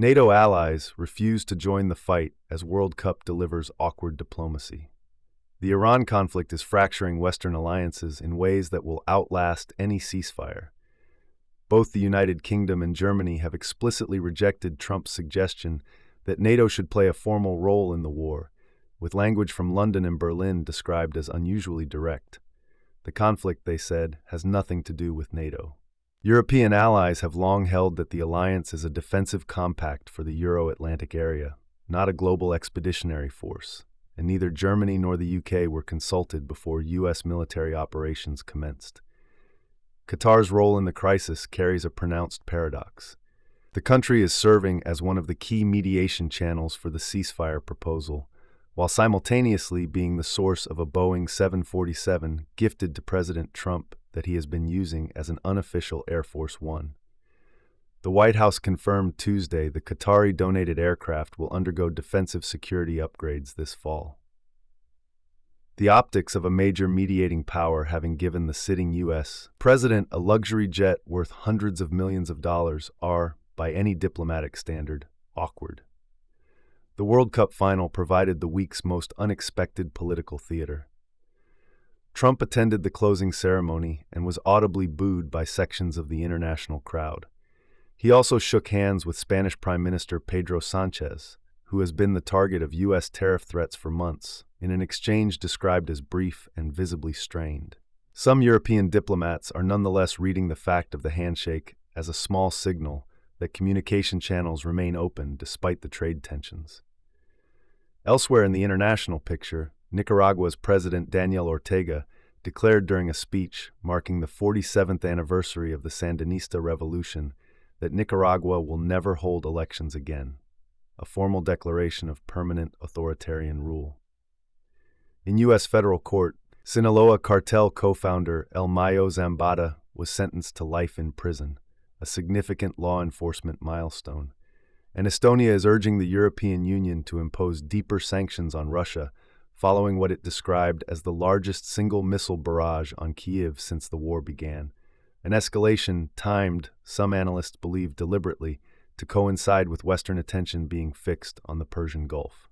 NATO allies refuse to join the fight as World Cup delivers awkward diplomacy. The Iran conflict is fracturing Western alliances in ways that will outlast any ceasefire. Both the United Kingdom and Germany have explicitly rejected Trump's suggestion that NATO should play a formal role in the war, with language from London and Berlin described as unusually direct. The conflict, they said, has nothing to do with NATO. European allies have long held that the alliance is a defensive compact for the Euro-Atlantic area, not a global expeditionary force, and neither Germany nor the UK were consulted before U.S. military operations commenced. Qatar's role in the crisis carries a pronounced paradox. The country is serving as one of the key mediation channels for the ceasefire proposal, while simultaneously being the source of a Boeing 747 gifted to President Trump that he has been using as an unofficial Air Force One. The White House confirmed Tuesday the Qatari-donated aircraft will undergo defensive security upgrades this fall. The optics of a major mediating power having given the sitting U.S. president a luxury jet worth hundreds of millions of dollars are, by any diplomatic standard, awkward. The World Cup final provided the week's most unexpected political theater. Trump attended the closing ceremony and was audibly booed by sections of the international crowd. He also shook hands with Spanish Prime Minister Pedro Sánchez, who has been the target of U.S. tariff threats for months, in an exchange described as brief and visibly strained. Some European diplomats are nonetheless reading the fact of the handshake as a small signal that communication channels remain open despite the trade tensions. Elsewhere in the international picture, Nicaragua's President Daniel Ortega declared during a speech marking the 47th anniversary of the Sandinista Revolution that Nicaragua will never hold elections again, a formal declaration of permanent authoritarian rule. In U.S. federal court, Sinaloa cartel co-founder El Mayo Zambada was sentenced to life in prison, a significant law enforcement milestone. And Estonia is urging the European Union to impose deeper sanctions on Russia, following what it described as the largest single missile barrage on Kyiv since the war began, an escalation timed, some analysts believe deliberately, to coincide with Western attention being fixed on the Persian Gulf.